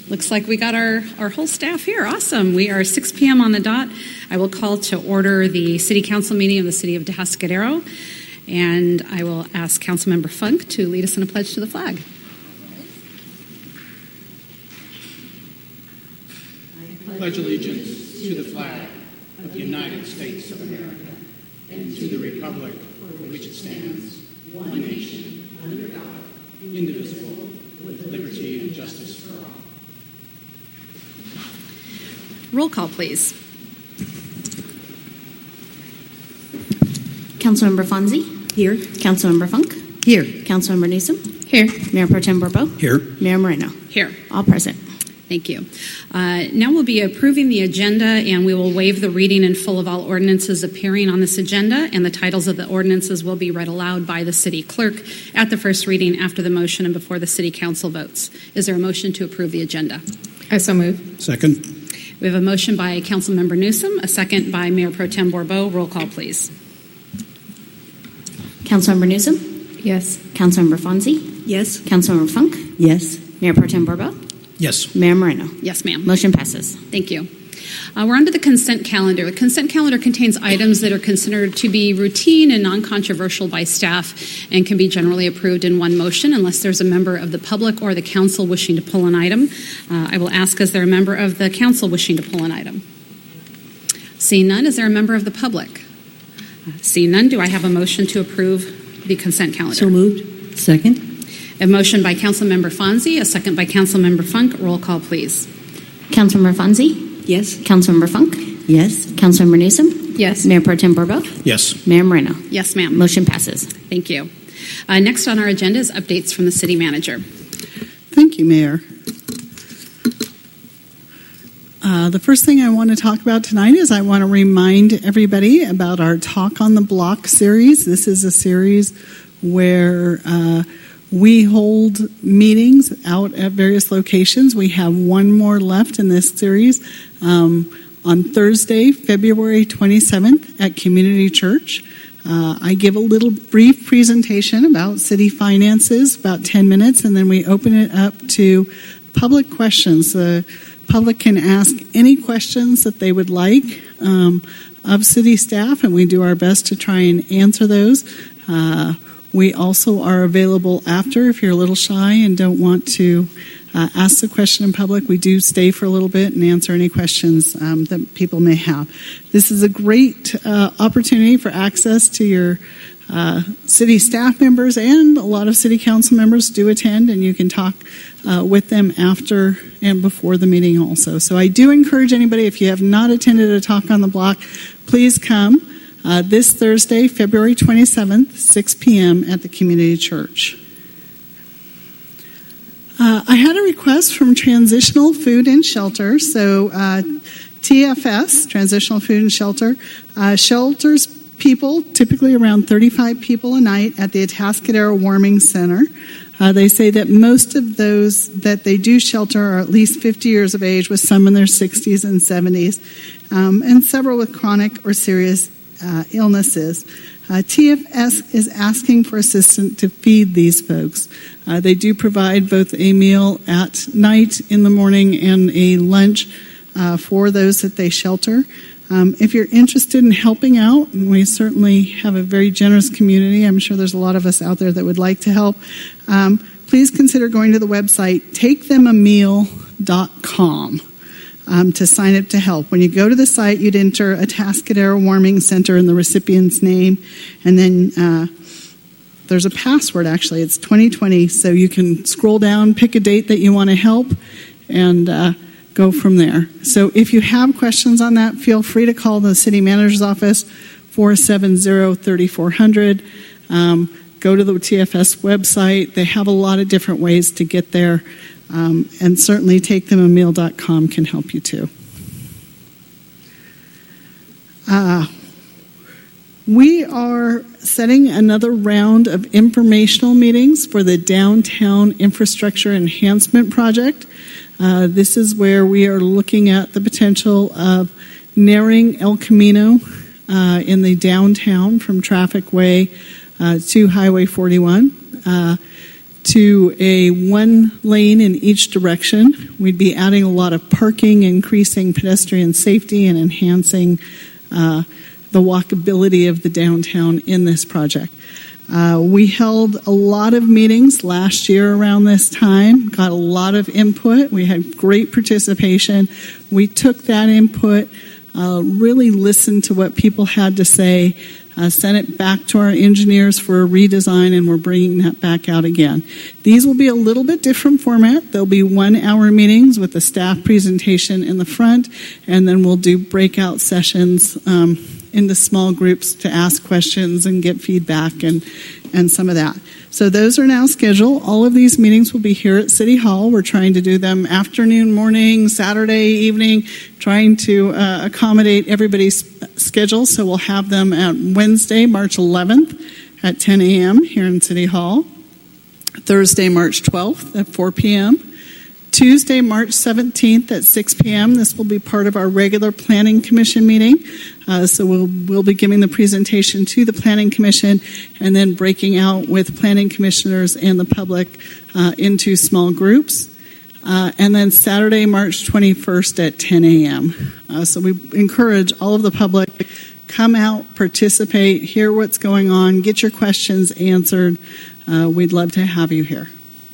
Looks like we got our whole staff here. Awesome. We are 6 p.m. on the dot. I will call to order the City Council meeting of the City of Atascadero, and I will ask Councilmember Funk to lead us in a pledge to the flag. I pledge allegiance to the flag of the United States of America and to the republic for which it stands, one nation, under God, indivisible, with liberty and justice for all. Roll call, please. Councilmember Fonzie? Here. Councilmember Funk? Here. Councilmember Newsom? Here. Mayor Pro Tem Bourbeau? Here. Mayor Moreno? Here. All present. Thank you. Now we'll be approving the agenda, and we will waive the reading in full of all ordinances appearing on this agenda, and the titles of the ordinances will be read aloud by the city clerk at the first reading after the motion and before the city council votes. Is there a motion to approve the agenda? I so move. Second. We have a motion by Councilmember Newsom, a second by Mayor Pro Tem Bourbeau. Roll call, please. Councilmember Newsom? Yes. Councilmember Fonzie? Yes. Councilmember Funk? Yes. Mayor Pro Tem Bourbeau? Yes. Mayor Moreno? Yes, ma'am. Motion passes. Thank you. We're on to the consent calendar. The consent calendar contains items that are considered to be routine and non-controversial by staff and can be generally approved in one motion unless there's a member of the public or the council wishing to pull an item. I will ask, is there a member of the council wishing to pull an item? Seeing none, is there a member of the public? Seeing none, do I have a motion to approve the consent calendar? So moved. Second. A motion by Councilmember Fonzie, a second by Councilmember Funk. Roll call, please. Councilmember Fonzie? Yes. Councilmember Funk? Yes. Councilmember Newsom? Yes. Mayor Pro Tem Bourbeau? Yes. Mayor Moreno? Yes, ma'am. Motion passes. Thank you. Next on our agenda is updates from the city manager. Thank you, Mayor. The first thing I want to talk about tonight is I want to remind everybody about our Talk on the Block series. This is a series where we hold meetings out at various locations. We have one more left in this series on Thursday, February 27th at Community Church. I give a little brief presentation about city finances, about 10 minutes, and then we open it up to public questions. The public can ask any questions that they would like of city staff, and we do our best to try and answer those. We also are available after if you're a little shy and don't want to ask the question in public. We do stay for a little bit and answer any questions that people may have. This is a great opportunity for access to your city staff members, and a lot of city council members do attend, and you can talk with them after and before the meeting also. So I do encourage anybody, if you have not attended a Talk on the Block, please come this Thursday, February 27th, 6 p.m. at the Community Church. I had a request from Transitional Food and Shelter. So TFS, Transitional Food and Shelter, shelters people, typically around 35 people a night at the Atascadero Warming Center. They say that most of those that they do shelter are at least 50 years of age, with some in their 60s and 70s, and several with chronic or serious illnesses. TFS is asking for assistance to feed these folks. They do provide both a meal at night, in the morning, and a lunch for those that they shelter. If you're interested in helping out, and we certainly have a very generous community, I'm sure there's a lot of us out there that would like to help, please consider going to the website takethemameal.com to sign up to help. When you go to the site, you'd enter Atascadero Warming Center in the recipient's name, and then there's a password, actually. It's 2020, so you can scroll down, pick a date that you want to help, and go from there. So if you have questions on that, feel free to call the city manager's office, 470-3400. Go to the TFS website. They have a lot of different ways to get there, and certainly takethemameal.com can help you too. We are setting another round of informational meetings for the Downtown Infrastructure Enhancement Project. This is where we are looking at the potential of narrowing El Camino in the downtown from Traffic Way to Highway 41 to a one lane in each direction. We'd be adding a lot of parking, increasing pedestrian safety, and enhancing the walkability of the downtown in this project. We held a lot of meetings last year around this time, got a lot of input. We had great participation. We took that input, really listened to what people had to say, sent it back to our engineers for a redesign, and we're bringing that back out again. These will be a little bit different format. There'll be 1-hour meetings with the staff presentation in the front, and then we'll do breakout sessions into small groups to ask questions and get feedback and some of that. So those are now scheduled. All of these meetings will be here at City Hall. We're trying to do them afternoon, morning, Saturday evening, trying to accommodate everybody's schedule. So we'll have them at Wednesday, March 11th at 10 a.m. here in City Hall. Thursday, March 12th at 4 p.m. Tuesday, March 17th at 6 p.m. This will be part of our regular Planning Commission meeting. So we'll be giving the presentation to the Planning Commission and then breaking out with planning commissioners and the public into small groups. And then Saturday, March 21st at 10 a.m. So we encourage all of the public, come out, participate, hear what's going on, get your questions answered. We'd love to have you here.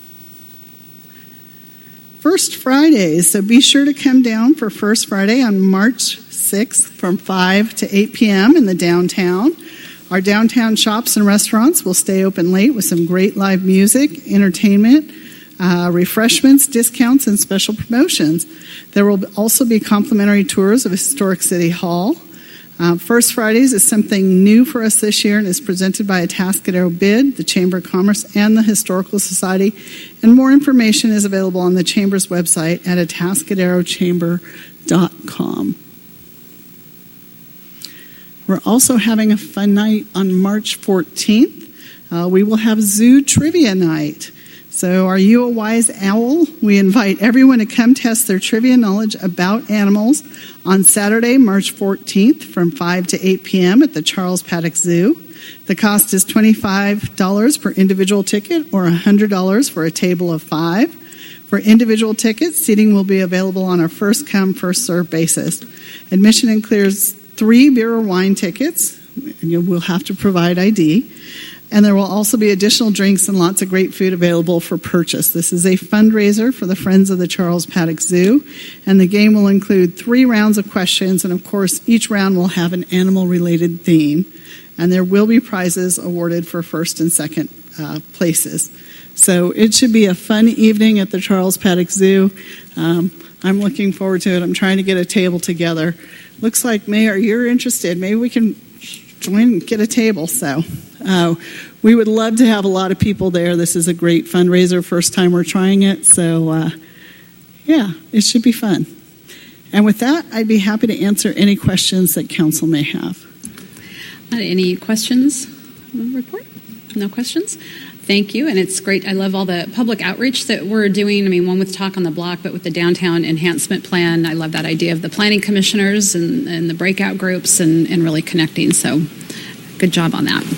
First Fridays, so be sure to come down for First Friday on March 6th from 5 to 8 p.m. in the downtown. Our downtown shops and restaurants will stay open late with some great live music, entertainment, refreshments, discounts, and special promotions. There will also be complimentary tours of Historic City Hall. First Fridays is something new for us this year and is presented by Atascadero BID, the Chamber of Commerce, and the Historical Society. And more information is available on the Chamber's website at atascaderochamber.com. We're also having a fun night on March 14th. We will have Zoo Trivia Night. So are you a wise owl? We invite everyone to come test their trivia knowledge about animals on Saturday, March 14th from 5 to 8 p.m. at the Charles Paddock Zoo. The cost is $25 per individual ticket or $100 for a table of 5. For individual tickets, seating will be available on a first-come, first-served basis. Admission includes 3 beer or wine tickets. You will have to provide ID. And there will also be additional drinks and lots of great food available for purchase. This is a fundraiser for the Friends of the Charles Paddock Zoo. And the game will include 3 rounds of questions. And, of course, each round will have an animal-related theme. And there will be prizes awarded for first and second places. So it should be a fun evening at the Charles Paddock Zoo. I'm looking forward to it. I'm trying to get a table together. Looks like, Mayor, you're interested. Maybe we can join and get a table. So we would love to have a lot of people there. This is a great fundraiser. First time we're trying it. So, yeah, it should be fun. And with that, I'd be happy to answer any questions that council may have. Any questions on the report? No questions? Thank you, and it's great. I love all the public outreach that we're doing. I mean, one with Talk on the Block, but with the downtown enhancement plan. I love that idea of the planning commissioners and the breakout groups and really connecting. So good job on that.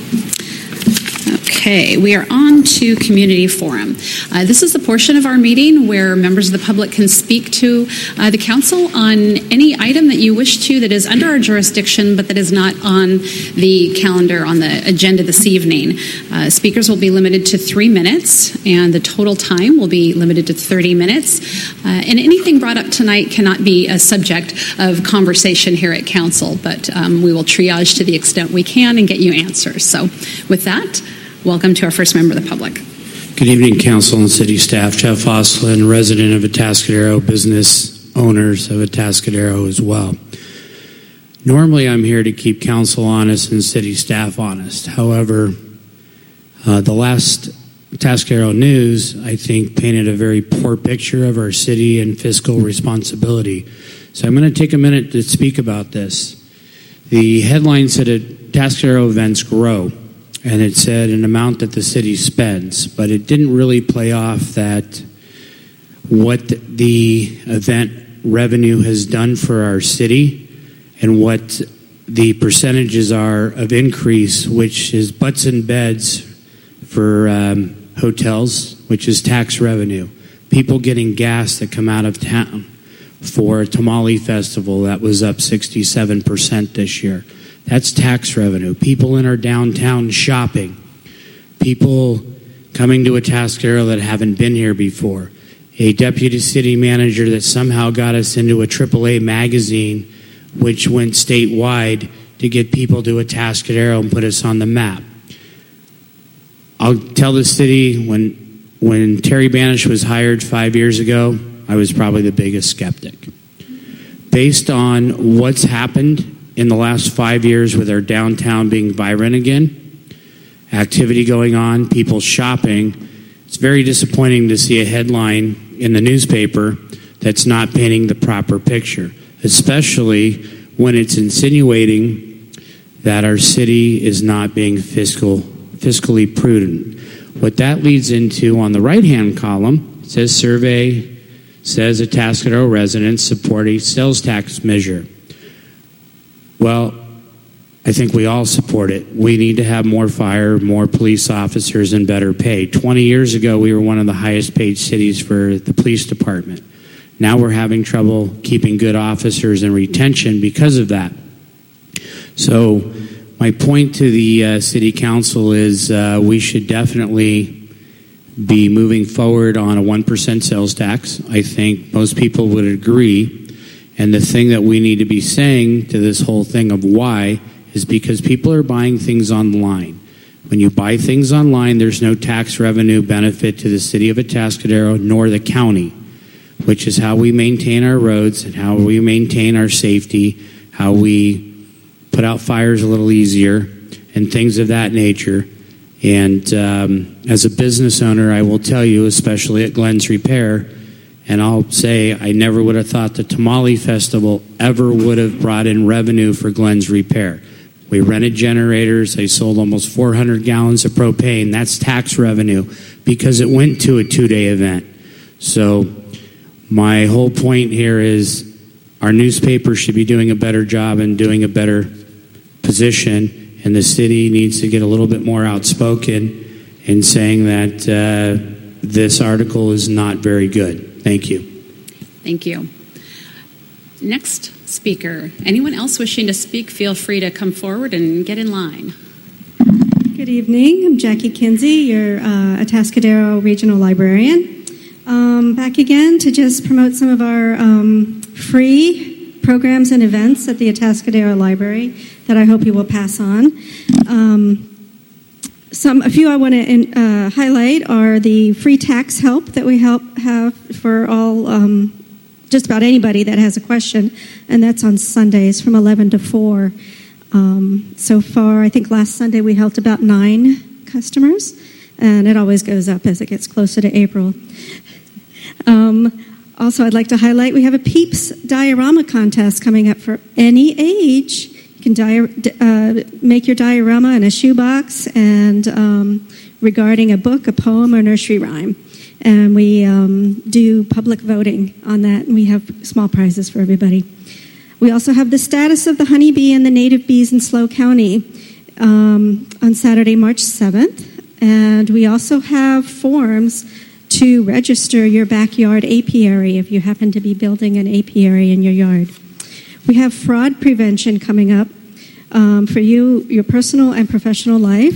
Okay, we are on to Community Forum. This is the portion of our meeting where members of the public can speak to the council on any item that you wish to that is under our jurisdiction but that is not on the calendar on the agenda this evening. Speakers will be limited to 3 minutes and the total time will be limited to 30 minutes. And anything brought up tonight cannot be a subject of conversation here at council, but we will triage to the extent we can and get you answers. So with that, welcome to our first member of the public. Good evening, council and city staff. Jeff Oslin, resident of Atascadero, business owners of Atascadero as well. Normally, I'm here to keep council honest and city staff honest. However, the last Atascadero News, I think, painted a very poor picture of our city and fiscal responsibility. So I'm going to take a minute to speak about this. The headline said Atascadero events grow. And it said an amount that the city spends, but it didn't really play off that what the event revenue has done for our city and what the percentages are of increase, which is butts and beds for hotels, which is tax revenue. People getting gas that come out of town for a tamale festival that was up 67% this year. That's tax revenue. People in our downtown shopping. People coming to Atascadero that haven't been here before. A deputy city manager that somehow got us into a AAA magazine, which went statewide to get people to Atascadero and put us on the map. I'll tell the city, when Terry Banish was hired 5 years ago, I was probably the biggest skeptic. Based on what's happened in the last 5 years with our downtown being vibrant again, activity going on, people shopping, it's very disappointing to see a headline in the newspaper that's not painting the proper picture, especially when it's insinuating that our city is not being fiscally prudent. What that leads into on the right-hand column says survey says Atascadero residents support a sales tax measure. Well, I think we all support it. We need to have more fire, more police officers, and better pay. 20 years ago, we were one of the highest paid cities for the police department. Now we're having trouble keeping good officers and retention because of that. So my point to the city council is we should definitely be moving forward on a 1% sales tax. I think most people would agree. And the thing that we need to be saying to this whole thing of why is because people are buying things online. When you buy things online, there's no tax revenue benefit to the city of Atascadero nor the county, which is how we maintain our roads and how we maintain our safety, how we put out fires a little easier, and things of that nature. And as a business owner, I will tell you, especially at Glenn's Repair, and I'll say I never would have thought the Tamale Festival ever would have brought in revenue for Glenn's Repair. We rented generators. I sold almost 400 gallons of propane. That's tax revenue because it went to a 2-day event. So my whole point here is our newspaper should be doing a better job and doing a better position, and the city needs to get a little bit more outspoken in saying that this article is not very good. Thank you. Thank you. Next speaker. Anyone else wishing to speak, feel free to come forward and get in line. Good evening. I'm Jackie Kinsey, your Atascadero Regional Librarian. Back again to just promote some of our free programs and events at the Atascadero Library that I hope you will pass on. A few I want to highlight are the free tax help that we have for all, just about anybody that has a question, and that's on Sundays from 11 to 4. So far, I think last Sunday we helped about 9 customers, and it always goes up as it gets closer to April. Also, I'd like to highlight we have a PEEPS diorama contest coming up for any age. You can make your diorama in a shoebox and regarding a book, a poem, or nursery rhyme. And we do public voting on that, and we have small prizes for everybody. We also have the status of the honeybee and the native bees in SLO County on Saturday, March 7th. And we also have forms to register your backyard apiary if you happen to be building an apiary in your yard. We have fraud prevention coming up for you, your personal and professional life.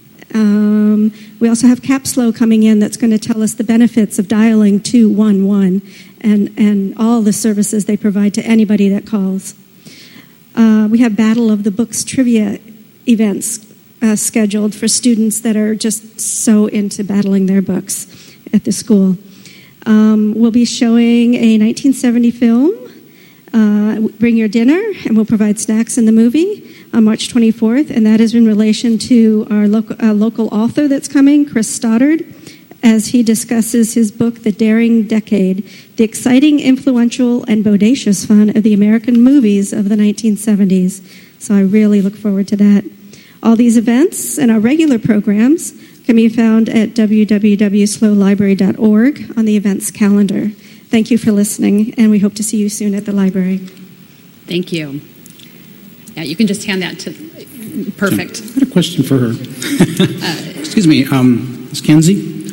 We also have CapSLO coming in that's going to tell us the benefits of dialing 211 and all the services they provide to anybody that calls. We have Battle of the Books trivia events scheduled for students that are just so into battling their books at the school. We'll be showing a 1970 film, Bring Your Dinner, and we'll provide snacks in the movie on March 24th, and that is in relation to our local author that's coming, Chris Stoddard, as he discusses his book, The Daring Decade, the exciting, influential, and bodacious fun of the American movies of the 1970s. So I really look forward to that. All these events and our regular programs can be found at www.slolibrary.org on the events calendar. Thank you for listening, and we hope to see you soon at the library. Thank you. Yeah, you can just hand that to... Perfect. I had a question for her. Excuse me, Ms. Kinsey.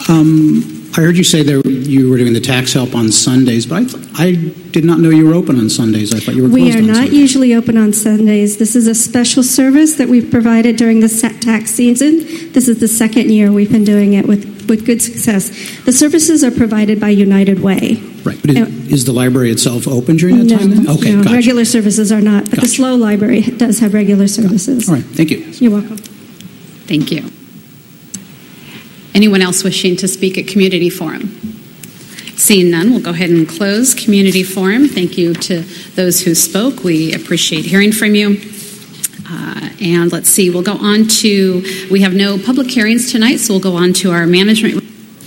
I heard you say that you were doing the tax help on Sundays, but I did not know you were open on Sundays. I thought you were closed on Sundays. We are not usually open on Sundays. This is a special service that we've provided during the tax season. This is the second year we've been doing it with good success. The services are provided by United Way. Right. But is the library itself open during that time then? Okay, no, gotcha. regular services are not, but the SLO library does have regular services. All right, thank you. You're welcome. Thank you. Anyone else wishing to speak at Community Forum? Seeing none, we'll go ahead and close Community Forum. Thank you to those who spoke. We appreciate hearing from you. And let's see, we'll go on to, we have no public hearings tonight, so we'll go on to our management.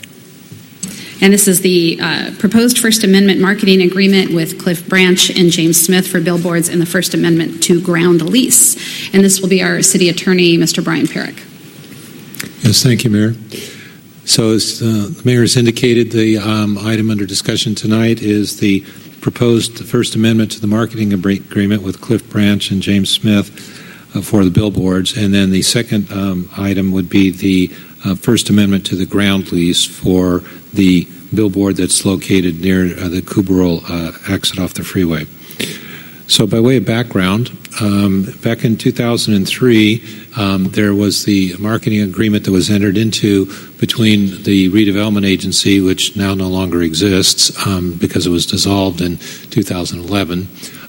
And this is the proposed First Amendment marketing agreement with Cliff Branch and James Smith for billboards and the First Amendment to ground lease. And this will be our city attorney, Mr. Brian Perrick. Yes, thank you, Mayor. So as the Mayor has indicated, the item under discussion tonight is the proposed First Amendment to the marketing agreement with Cliff Branch and James Smith for the billboards. And then the second item would be the First Amendment to the ground lease for the billboard that's located near the Kuberl exit off the freeway. So by way of background, back in 2003, there was the marketing agreement that was entered into between the redevelopment agency, which now no longer exists because it was dissolved in 2011.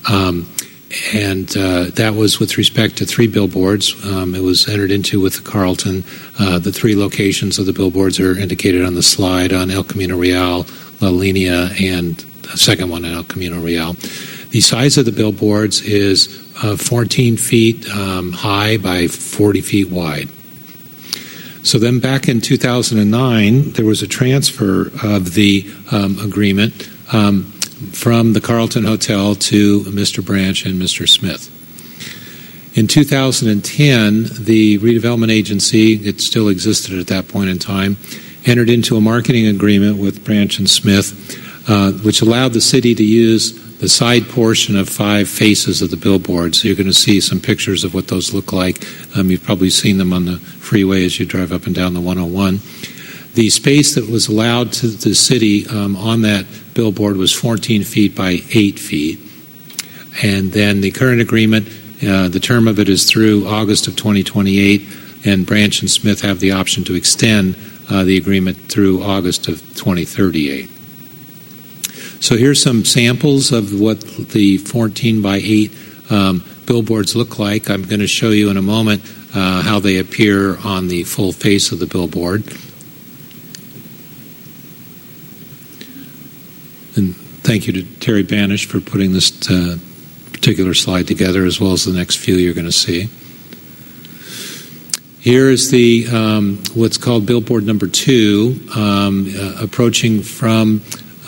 And that was with respect to 3 billboards. It was entered into with the Carlton. The 3 locations of the billboards are indicated on the slide on El Camino Real, La Linea, and the second one in El Camino Real. The size of the billboards is 14 feet high by 40 feet wide. So then back in 2009, there was a transfer of the agreement from the Carlton Hotel to Mr. Branch and Mr. Smith. In 2010, the redevelopment agency, it still existed at that point in time, entered into a marketing agreement with Branch and Smith, which allowed the city to use the side portion of 5 faces of the billboard. So you're going to see some pictures of what those look like. You've probably seen them on the freeway as you drive up and down the 101. The space that was allowed to the city on that billboard was 14 feet by 8 feet. And then the current agreement, the term of it is through August of 2028, and Branch and Smith have the option to extend the agreement through August of 2038. So here's some samples of what the 14 by 8 billboards look like. I'm going to show you in a moment how they appear on the full face of the billboard. And thank you to Terry Banish for putting this particular slide together, as well as the next few you're going to see. Here is the what's called billboard number 2, approaching from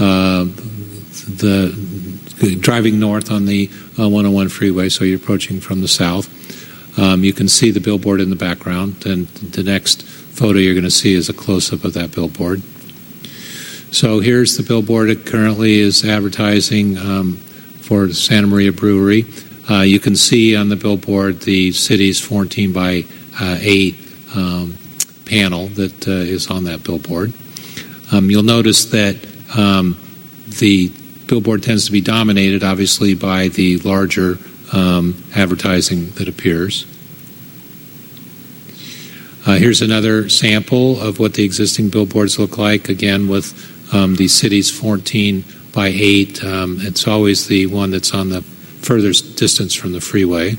the driving north on the 101 freeway, so you're approaching from the south. You can see the billboard in the background, and the next photo you're going to see is a close-up of that billboard. So here's the billboard. It currently is advertising for the Santa Maria Brewery. You can see on the billboard the city's 14 by 8 panel that is on that billboard. You'll notice that the billboard tends to be dominated, obviously, by the larger advertising that appears. Here's another sample of what the existing billboards look like, again with the city's 14 by 8. It's always the one that's on the furthest distance from the freeway.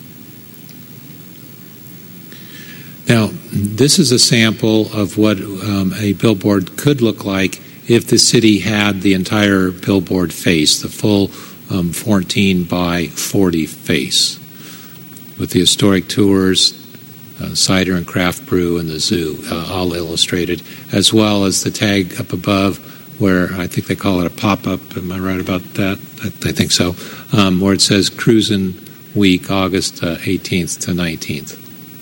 Now, this is a sample of what a billboard could look like if the city had the entire billboard face, the full 14 by 40 face, with the historic tours, cider and craft brew, and the zoo all illustrated, as well as the tag up above where I think they call it a pop-up. Am I right about that? I think so. Where it says Cruisin' Week, August 18th to 19th.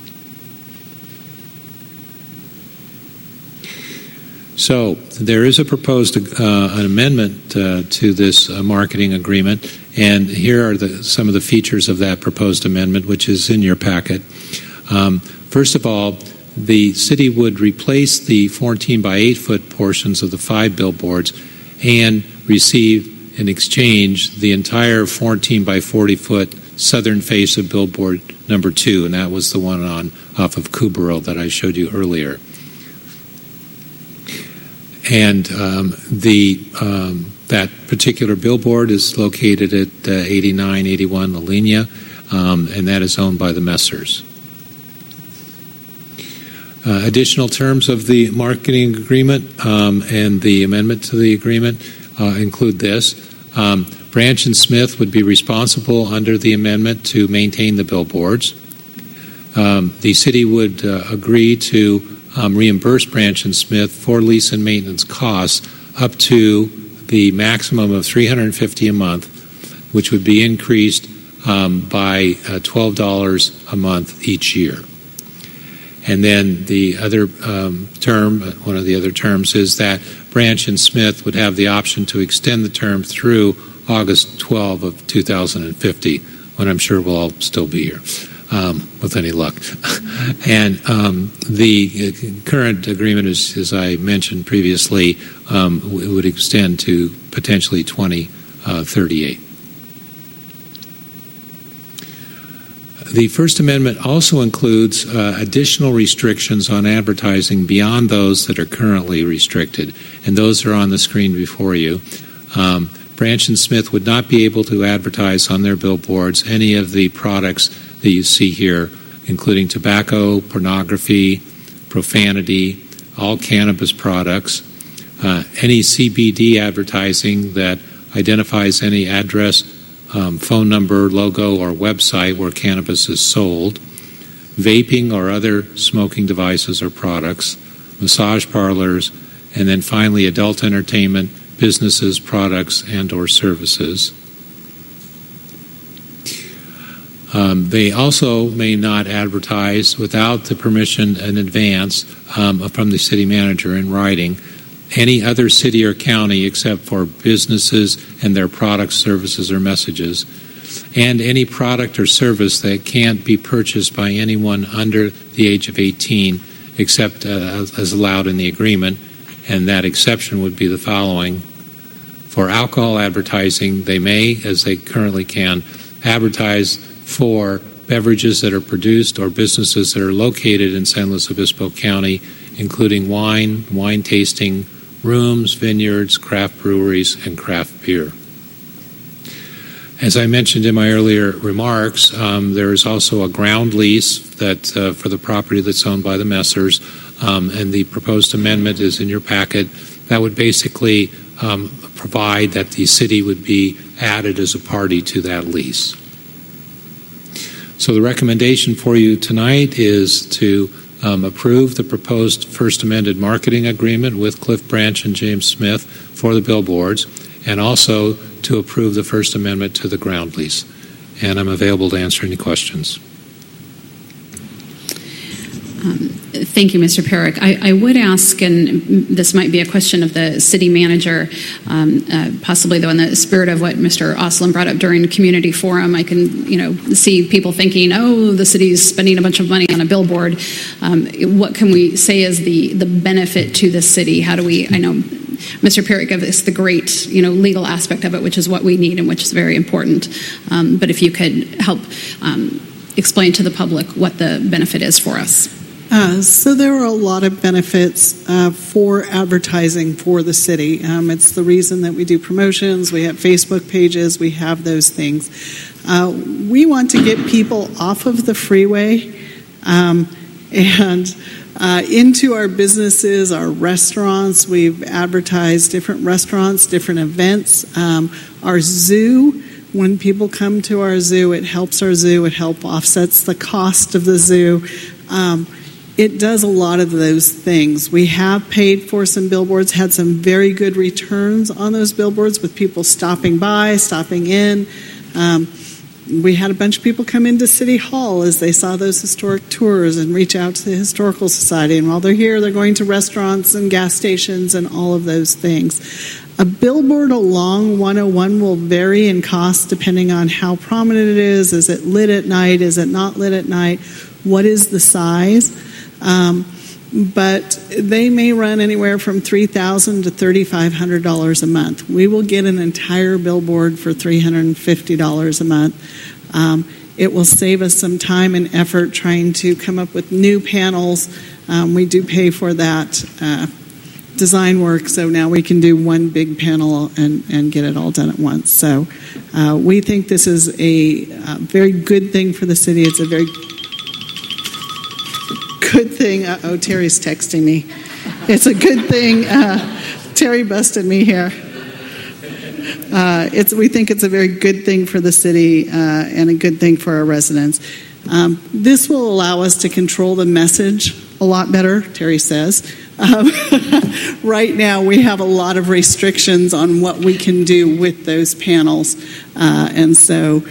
So there is a proposed an amendment to this marketing agreement, and here are some of the features of that proposed amendment, which is in your packet. First of all, the city would replace the 14 by 8 foot portions of the 5 billboards and receive in exchange the entire 14 by 40 foot southern face of billboard number 2, and that was the one off of Kubero that I showed you earlier. And that particular billboard is located at 8981 La Linea, and that is owned by the Messers. Additional terms of the marketing agreement and the amendment to the agreement include this. Branch and Smith would be responsible under the amendment to maintain the billboards. The city would agree to reimburse Branch and Smith for lease and maintenance costs up to the maximum of $350 a month, which would be increased by $12 a month each year. And then the other term, one of the other terms, is that Branch and Smith would have the option to extend the term through August 12 of 2050, when I'm sure we'll all still be here, with any luck. And the current agreement, as I mentioned previously, would extend to potentially 2038. The First Amendment also includes additional restrictions on advertising beyond those that are currently restricted, and those are on the screen before you. Branch and Smith would not be able to advertise on their billboards any of the products that you see here, including tobacco, pornography, profanity, all cannabis products, any CBD advertising that identifies any address, phone number, logo, or website where cannabis is sold, vaping or other smoking devices or products, massage parlors, and then finally adult entertainment, businesses, products, and or services. They also may not advertise without the permission in advance from the city manager in writing any other city or county except for businesses and their products, services, or messages, and any product or service that can't be purchased by anyone under the age of 18 except as allowed in the agreement, and that exception would be the following. For alcohol advertising, they may, as they currently can, advertise for beverages that are produced or businesses that are located in San Luis Obispo County, including wine, wine tasting, rooms, vineyards, craft breweries, and craft beer. As I mentioned in my earlier remarks, there is also a ground lease that for the property that's owned by the Messers, and the proposed amendment is in your packet. That would basically provide that the city would be added as a party to that lease. So the recommendation for you tonight is to approve the proposed First Amended Marketing Agreement with Cliff Branch and James Smith for the billboards, and also to approve the First Amendment to the ground lease. And I'm available to answer any questions. Thank you, Mr. Perrick. I would ask, and this might be a question of the city manager, possibly though in the spirit of what Mr. Oslin brought up during the community forum. I can, see people thinking, oh, the city's spending a bunch of money on a billboard. What can we say is the benefit to the city? How do we, I know Mr. Perrick gave us the great, legal aspect of it, which is what we need and which is very important. But if you could help explain to the public what the benefit is for us. So there are a lot of benefits for advertising for the city. It's the reason that we do promotions. We have Facebook pages. We have those things. We want to get people off of the freeway and into our businesses, our restaurants. We've advertised different restaurants, different events. Our zoo. When people come to our zoo, it helps our zoo. It offsets the cost of the zoo. It does a lot of those things. We have paid for some billboards, had some very good returns on those billboards with people stopping by, stopping in. We had a bunch of people come into City Hall as they saw those historic tours and reach out to the Historical Society. And while they're here, they're going to restaurants and gas stations and all of those things. A billboard along 101 will vary in cost depending on how prominent it is. Is it lit at night? Is it not lit at night? What is the size? But they may run anywhere from $3,000 to $3,500 a month. We will get an entire billboard for $350 a month. It will save us some time and effort trying to come up with new panels. We do pay for that design work, so now we can do one big panel and get it all done at once. So we think this is a very good thing for the city. It's a very good thing. Terry's texting me. It's a good thing. Terry busted me here. We think it's a very good thing for the city and a good thing for our residents. This will allow us to control the message a lot better, Terry says. Right now, we have a lot of restrictions on what we can do with those panels, and so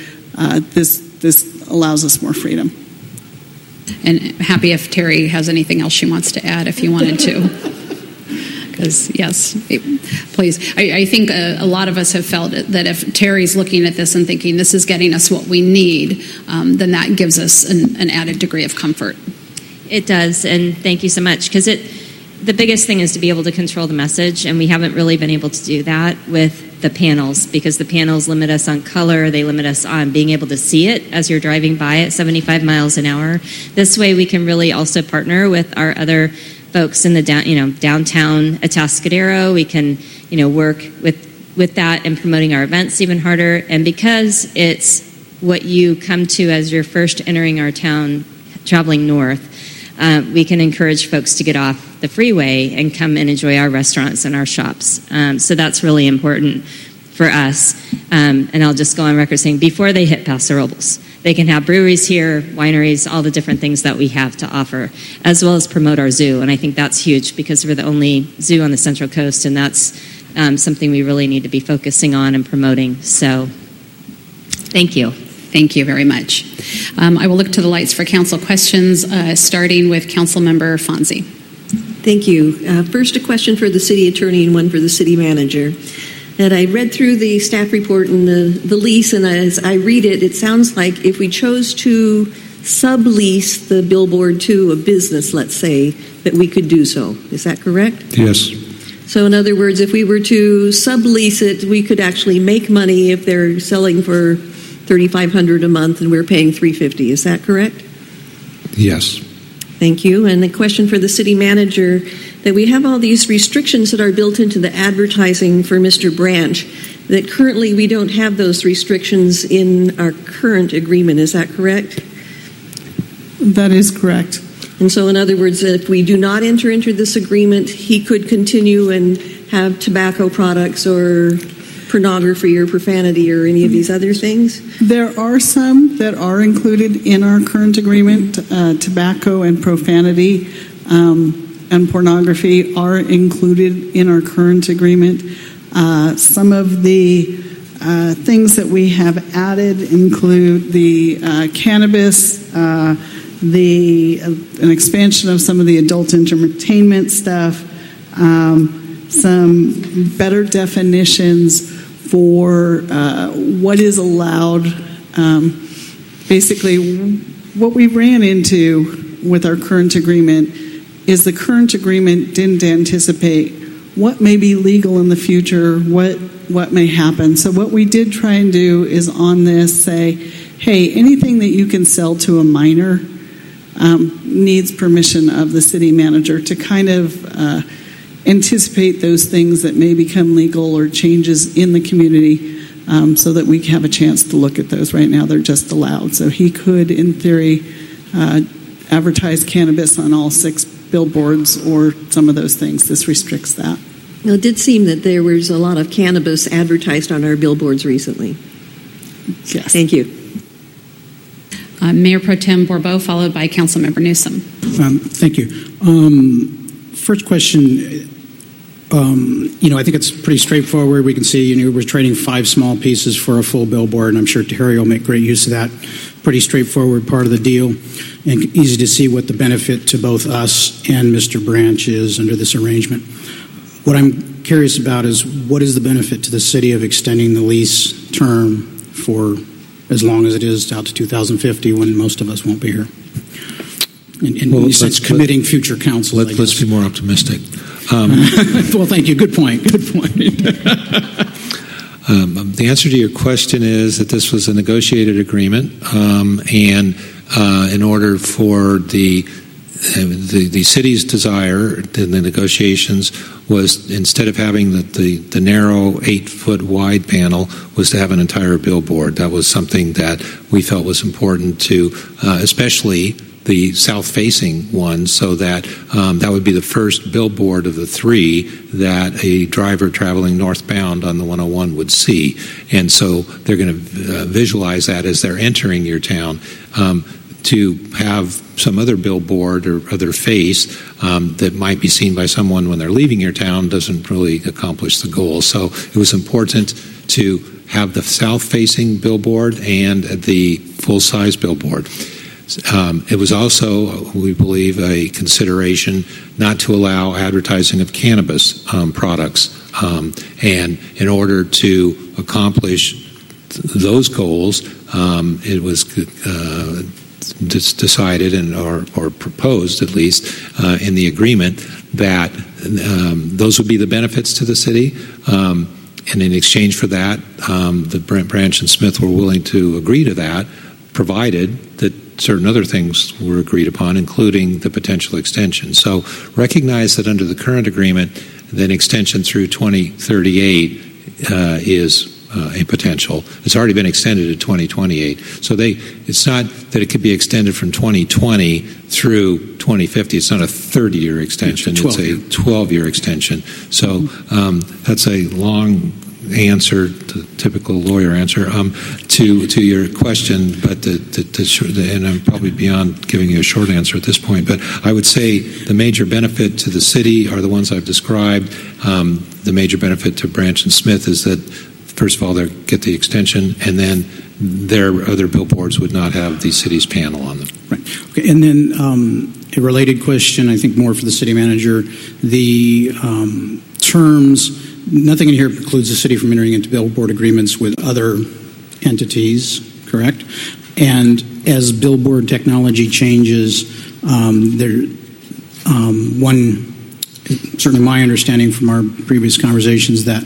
this allows us more freedom. And happy if Terry has anything else she wants to add, if you wanted to. Because, yes, please. I think a lot of us have felt that if Terry's looking at this and thinking this is getting us what we need, then that gives us an added degree of comfort. It does, and thank you so much. Because the biggest thing is to be able to control the message, and we haven't really been able to do that with the panels, because the panels limit us on color, they limit us on being able to see it as you're driving by at 75 miles an hour. This way we can really also partner with our other folks in the downtown Atascadero. We can work with that and promoting our events even harder. And because it's what you come to as you're first entering our town traveling north, we can encourage folks to get off the freeway and come and enjoy our restaurants and our shops. So that's really important for us. And I'll just go on record saying before they hit Paso Robles, they can have breweries here, wineries, all the different things that we have to offer, as well as promote our zoo. And I think that's huge because we're the only zoo on the Central Coast, and that's something we really need to be focusing on and promoting. So thank you. Thank you very much. I will look to the lights for council questions, starting with Councilmember Fonzie. Thank you. First, a question for the city attorney and one for the city manager. And I read through the staff report and the lease, and as I read it, it sounds like if we chose to sublease the billboard to a business, let's say, that we could do so. Is that correct? Yes. So in other words, if we were to sublease it, we could actually make money if they're selling for $3,500 a month and we're paying $350. Is that correct? Yes. Thank you. And the question for the city manager, that we have all these restrictions that are built into the advertising for Mr. Branch, that currently we don't have those restrictions in our current agreement. Is that correct? That is correct. And so in other words, if we do not enter into this agreement, he could continue and have tobacco products or pornography or profanity or any of these other things? There are some that are included in our current agreement. Tobacco and profanity and pornography are included in our current agreement. Some of the things that we have added include the cannabis, an expansion of some of the adult entertainment stuff, some better definitions for what is allowed. Basically, what we ran into with our current agreement is the current agreement didn't anticipate what may be legal in the future, what may happen. So what we did try and do is on this say, hey, anything that you can sell to a minor needs permission of the city manager to kind of anticipate those things that may become legal or changes in the community, so that we have a chance to look at those. Right now they're just allowed. So he could, in theory, advertise cannabis on all 6 billboards or some of those things. This restricts that. Well, it did seem that there was a lot of cannabis advertised on our billboards recently. Yes. Thank you. Mayor Pro Tem Bourbeau, followed by Councilmember Newsom. Thank you. First question, I think it's pretty straightforward. We can see, we're trading 5 small pieces for a full billboard, and I'm sure Terry will make great use of that. Pretty straightforward part of the deal, and easy to see what the benefit to both us and Mr. Branch is under this arrangement. What I'm curious about is what is the benefit to the city of extending the lease term for as long as it is out to 2050 when most of us won't be here? in a sense, committing future councils. Let's be more optimistic. Well, thank you. Good point. The answer to your question is that this was a negotiated agreement, and in order for the city's desire in the negotiations was, instead of having the narrow 8-foot wide panel, was to have an entire billboard. That was something that we felt was important to, especially the south-facing one, so that that would be the first billboard of the 3 that a driver traveling northbound on the 101 would see. And so they're going to visualize that as they're entering your town. To have some other billboard or other face that might be seen by someone when they're leaving your town doesn't really accomplish the goal. So it was important to have the south-facing billboard and the full-size billboard. It was also, we believe, a consideration not to allow advertising of cannabis products. And in order to accomplish those goals, it was decided or proposed, at least, in the agreement that those would be the benefits to the city. And in exchange for that, the Branch and Smith were willing to agree to that, provided that certain other things were agreed upon, including the potential extension. So recognize that under the current agreement, an extension through 2038 is a potential. It's already been extended to 2028. So it's not that it could be extended from 2020 through 2050. It's not a 30-year extension. It's a 12-year extension. So that's a long answer, the typical lawyer answer, to your question, but and I'm probably beyond giving you a short answer at this point, but I would say the major benefit to the city are the ones I've described. The major benefit to Branch and Smith is that, first of all, they get the extension, and then their other billboards would not have the city's panel on them. Right. Okay. And then a related question, I think more for the city manager, the terms. Nothing in here precludes the city from entering into billboard agreements with other entities, correct? And as billboard technology changes, certainly my understanding from our previous conversations that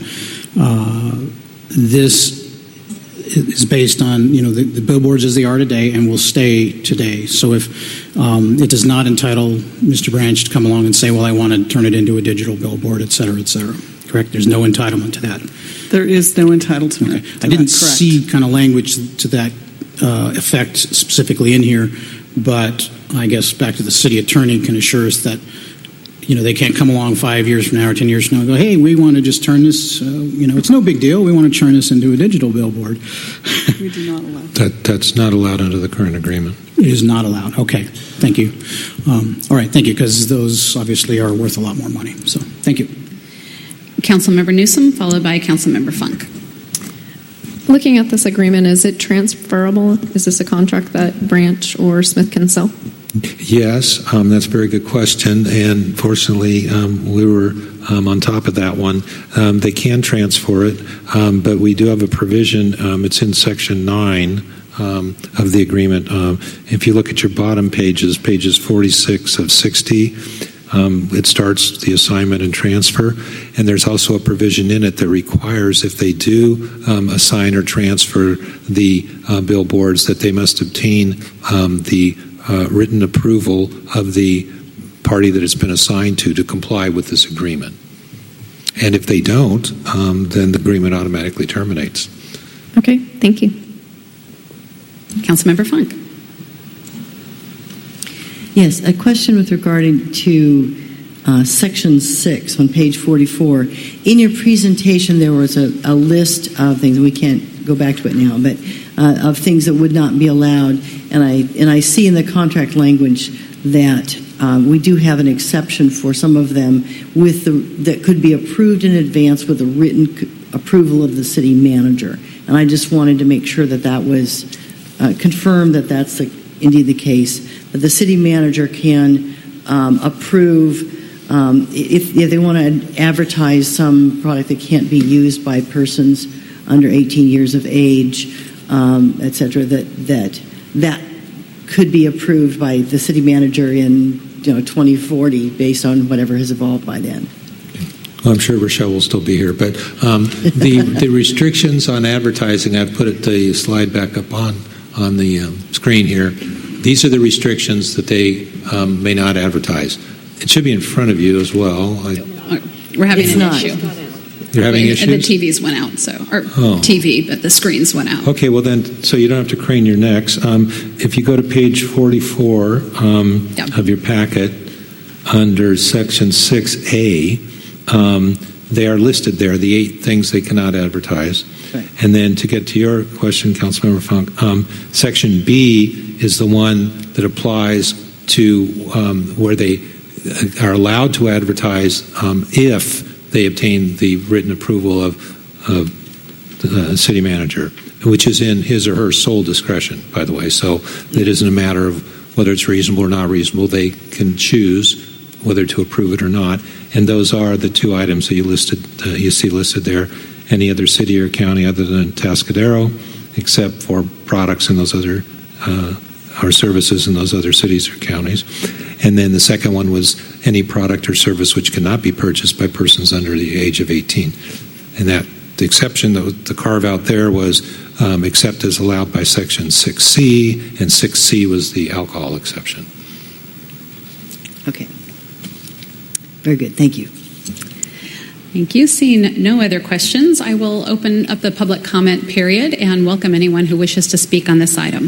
this is based on the billboards as they are today and will stay today. So if it does not entitle Mr. Branch to come along and say, well, I want to turn it into a digital billboard, et cetera, et cetera. Correct? There's no entitlement to that. There is no entitlement. Okay. I didn't see kind of language to that effect specifically in here, but I guess back to the city attorney can assure us that they can't come along 5 years from now or 10 years from now and go, hey, we want to just turn this, it's no big deal. We want to turn this into a digital billboard. We do not allow That's not allowed under the current agreement. It is not allowed. Okay. Thank you. All right. Thank you, because those obviously are worth a lot more money. So thank you. Councilmember Newsom, followed by Councilmember Funk. Looking at this agreement, is it transferable? Is this a contract that Branch or Smith can sell? Yes, that's a very good question, and fortunately we were on top of that one. They can transfer it, but we do have a provision. It's in Section 9 of the agreement. If you look at your bottom pages 46 of 60, it starts the assignment and transfer, and there's also a provision in it that requires, if they do assign or transfer the billboards, that they must obtain the written approval of the party that it's been assigned to comply with this agreement. And if they don't, then the agreement automatically terminates. Okay, thank you. Councilmember Funk. Yes, a question with regarding to Section 6 on page 44. In your presentation, there was a list of things, we can't go back to it now, but of things that would not be allowed. And I see in the contract language that we do have an exception for some of them that could be approved in advance with a written approval of the city manager. And I just wanted to make sure that was confirmed that that's indeed the case, that the city manager can approve if they want to advertise some product that can't be used by persons under 18 years of age, et cetera, that could be approved by the city manager in 2040 based on whatever has evolved by then. Well, I'm sure Rochelle will still be here, but the restrictions on advertising, I've put the slide back up on the screen here. These are the restrictions that they may not advertise. It should be in front of you as well. We're having It's an not. issue. You're having issues? And the TVs went out, TV, but the screens went out. Okay, well then, so you don't have to crane your necks. If you go to page 44 of your packet, under section 6A, they are listed there, the 8 things they cannot advertise. Right. And then to get to your question, Councilmember Funk, section B is the one that applies to where they are allowed to advertise if they obtain the written approval of the city manager, which is in his or her sole discretion, by the way. So it isn't a matter of whether it's reasonable or not reasonable. They can choose whether to approve it or not. And those are the 2 items that you see listed there. Any other city or county other than Atascadero, except for products in those other or services in those other cities or counties. And then the second one was any product or service which cannot be purchased by persons under the age of 18. And that the exception, the carve out there was except as allowed by section 6C, and 6C was the alcohol exception. Okay. Very good. Thank you. Thank you. Seeing no other questions, I will open up the public comment period and welcome anyone who wishes to speak on this item.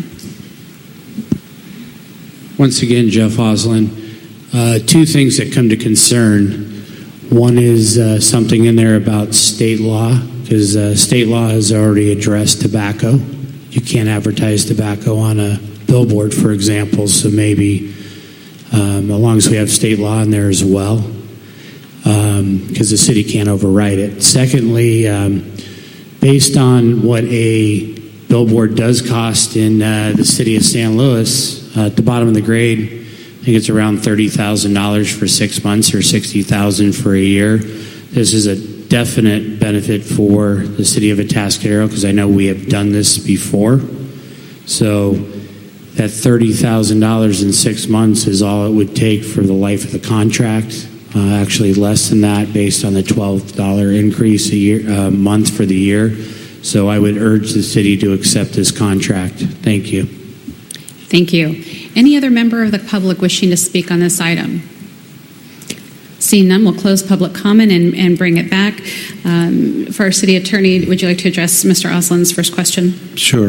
Once again, Jeff Oslin. 2 things that come to concern. One is something in there about state law, because state law has already addressed tobacco. You can't advertise tobacco on a billboard, for example, so maybe as long as we have state law in there as well, because the city can't override it. Secondly, based on what a billboard does cost in the city of San Luis, at the bottom of the grade, I think it's around $30,000 for 6 months or $60,000 for a year. This is a definite benefit for the city of Atascadero because I know we have done this before. So that $30,000 in 6 months is all it would take for the life of the contract. Actually less than that based on the $12 increase a month for the year. So I would urge the city to accept this contract. Thank you. Thank you. Any other member of the public wishing to speak on this item? Seeing none, we'll close public comment and bring it back. For our city attorney, would you like to address Mr. Oslin's first question? Sure.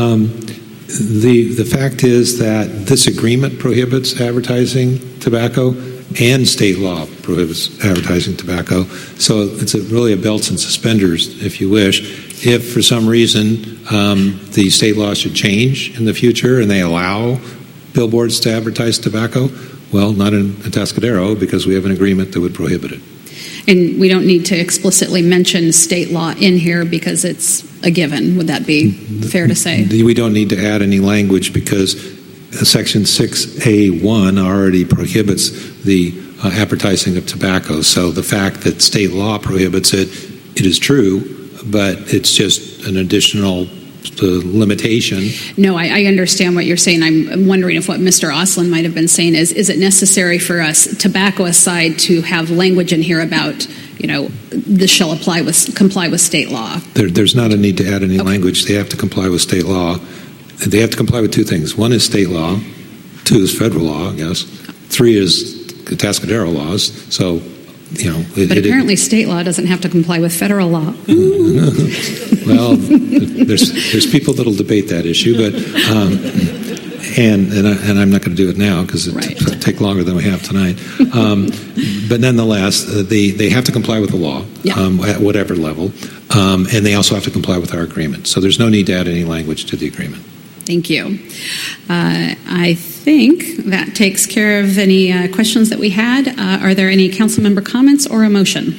The fact is that this agreement prohibits advertising tobacco and state law prohibits advertising tobacco. So it's really a belts and suspenders, if you wish. If for some reason the state law should change in the future and they allow billboards to advertise tobacco, well, not in Atascadero because we have an agreement that would prohibit it. And we don't need to explicitly mention state law in here because it's a given. Would that be fair to say? We don't need to add any language because Section 6A1 already prohibits the advertising of tobacco. So the fact that state law prohibits it, it is true, but it's just an additional limitation. No, I understand what you're saying. I'm wondering if what Mr. Oslin might have been saying is it necessary for us, tobacco aside, to have language in here about, this shall comply with state law? There's not a need to add any language. They have to comply with state law. They have to comply with 2 things. 1 is state law. 2 is federal law, I guess. 3 is Atascadero laws. So, But apparently state law doesn't have to comply with federal law. Well, there's people that'll debate that issue, but and I'm not going to do it now because it'll take longer than we have tonight. But nonetheless, they have to comply with the law at whatever level, and they also have to comply with our agreement. So there's no need to add any language to the agreement. Thank you. I think that takes care of any questions that we had. Are there any council member comments or a motion?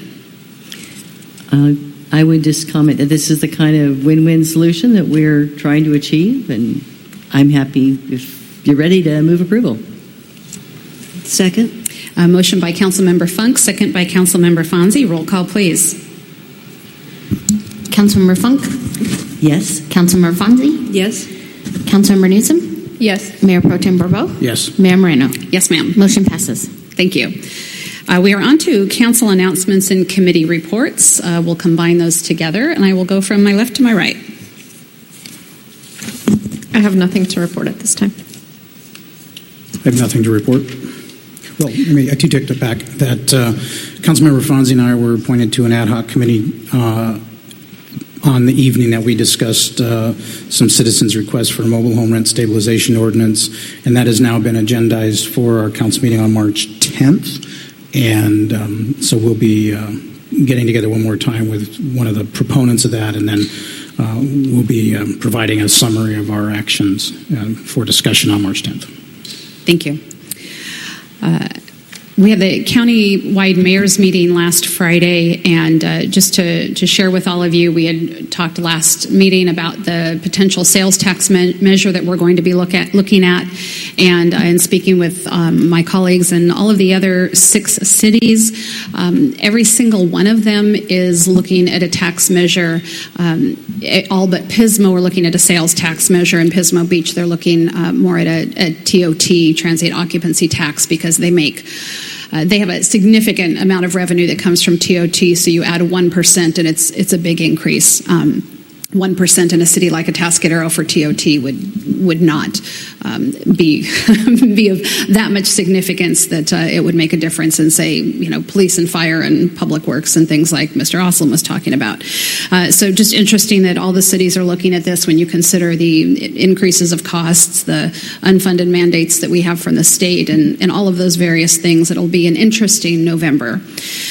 I would just comment that this is the kind of win-win solution that we're trying to achieve, and I'm happy if you're ready to move approval. Second. Motion by Councilmember Funk, second by Councilmember Fonzie. Roll call, please. Councilmember Funk? Yes. Councilmember Fonzie? Yes. Councilmember Newsom? Yes. Mayor Pro Tem Barbeau? Yes. Mayor Moreno? Yes, ma'am. Motion passes. Thank you. We are on to council announcements and committee reports. We'll combine those together, and I will go from my left to my right. I have nothing to report at this time. I have nothing to report. Well, I do take it back that Councilmember Fonzie and I were appointed to an ad hoc committee on the evening that we discussed some citizens' requests for a mobile home rent stabilization ordinance, and that has now been agendized for our council meeting on March 10th. And so we'll be getting together one more time with one of the proponents of that, and then we'll be providing a summary of our actions for discussion on March 10th. Thank you. We had the county-wide mayor's meeting last Friday, and just to share with all of you, we had talked last meeting about the potential sales tax measure that we're going to be looking at, and speaking with my colleagues in all of the other 6 cities, every single one of them is looking at a tax measure. All but Pismo are looking at a sales tax measure. In Pismo Beach, they're looking more at a TOT, transient occupancy tax, because they have a significant amount of revenue that comes from TOT, so you add 1% and it's a big increase. 1% in a city like Atascadero for TOT would not be of that much significance that it would make a difference in, say, police and fire and public works and things like Mr. Oslin was talking about. So just interesting that all the cities are looking at this when you consider the increases of costs, the unfunded mandates that we have from the state, and all of those various things. It'll be an interesting November.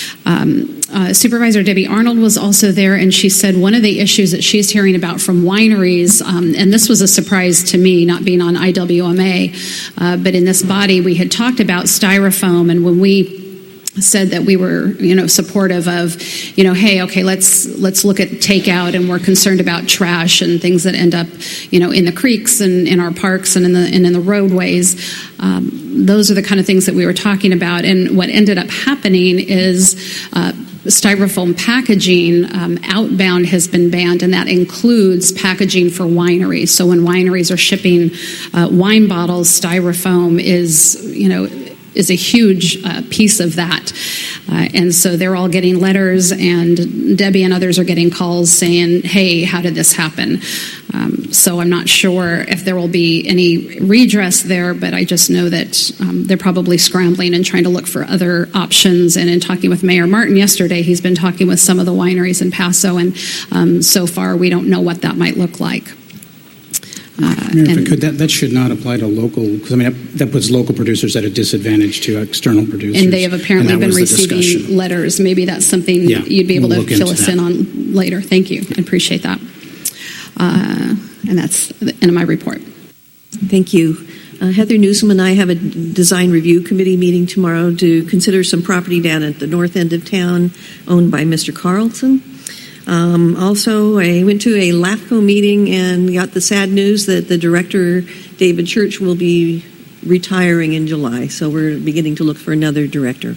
Supervisor Debbie Arnold was also there, and she said one of the issues that she's hearing about from wineries, and this was a surprise to me, not being on IWMA, but in this body we had talked about styrofoam, and when we said that we were, supportive of, hey, okay, let's look at takeout, and we're concerned about trash and things that end up, in the creeks and in our parks and in the roadways. Those are the kind of things that we were talking about, and what ended up happening is styrofoam packaging outbound has been banned, and that includes packaging for wineries. So when wineries are shipping wine bottles, styrofoam is a huge piece of that. And so they're all getting letters, and Debbie and others are getting calls saying, hey, how did this happen? So I'm not sure if there will be any redress there, but I just know that they're probably scrambling and trying to look for other options. And in talking with Mayor Martin yesterday, he's been talking with some of the wineries in Paso, and so far we don't know what that might look like. Mayor, if I could, that should not apply to local, because that puts local producers at a disadvantage to external producers. And they have apparently been receiving letters. Maybe that's something you'd be able to fill us in on later. Thank you. I appreciate that. And that's the end of my report. Thank you. Heather Newsom and I have a design review committee meeting tomorrow to consider some property down at the north end of town owned by Mr. Carlson. Also, I went to a LAFCO meeting and got the sad news that the director, David Church, will be retiring in July. So we're beginning to look for another director.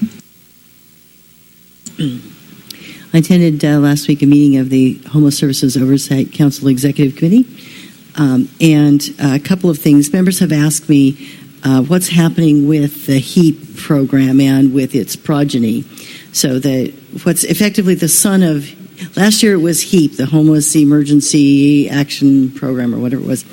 I attended last week a meeting of the Homeless Services Oversight Council Executive Committee. And a couple of things. Members have asked me what's happening with the HEAP program and with its progeny. So what's effectively the son of, last year it was HEAP, the Homeless Emergency Action Program, or whatever it was,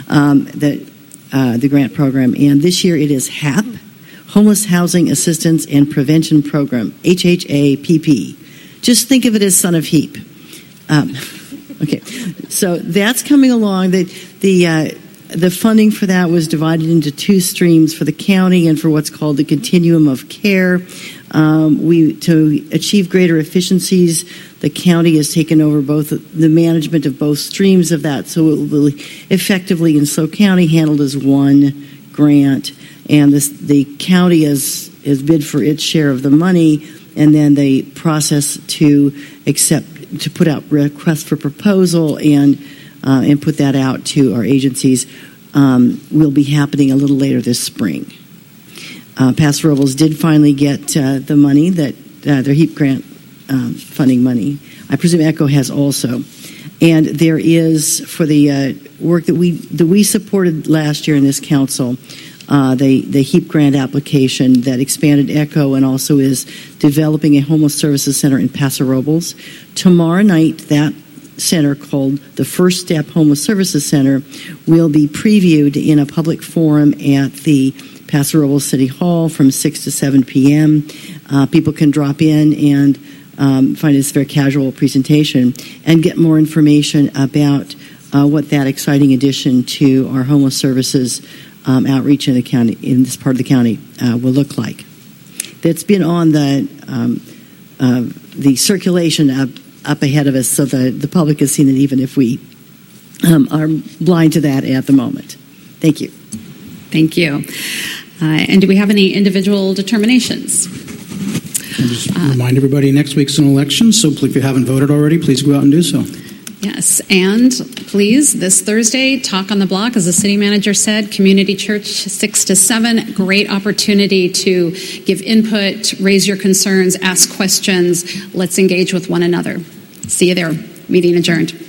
the grant program. And this year it is HAP, Homeless Housing Assistance and Prevention Program, HHAPP. Just think of it as son of HEAP. Okay, so that's coming along. The funding for that was divided into 2 streams for the county and for what's called the continuum of care. To achieve greater efficiencies, the county has taken over both the management of both streams of that, so it will be effectively in SLO County handled as one grant, and the county has bid for its share of the money, and then the process to put out requests for proposal and put that out to our agencies will be happening a little later this spring. Paso Robles did finally get the money that their HEAP grant funding money. I presume ECHO has also. And there is, for the work that we supported last year in this council, the HEAP grant application that expanded ECHO and also is developing a homeless services center in Paso Robles. Tomorrow night, that center, called the First Step Homeless Services Center, will be previewed in a public forum at the Paso Robles City Hall from 6 to 7 p.m. People can drop in and find this very casual presentation and get more information about what that exciting addition to our homeless services outreach in the county, in this part of the county, will look like. That's been on the circulation up ahead of us, so the public has seen it, even if we are blind to that at the moment. Thank you. Thank you. And do we have any individual determinations? I'll just remind everybody, next week's an election, so if you haven't voted already, please go out and do so. Yes, and please, this Thursday, Talk on the Block, as the city manager said, Community Church 6 to 7, great opportunity to give input, raise your concerns, ask questions. Let's engage with one another. See you there. Meeting adjourned.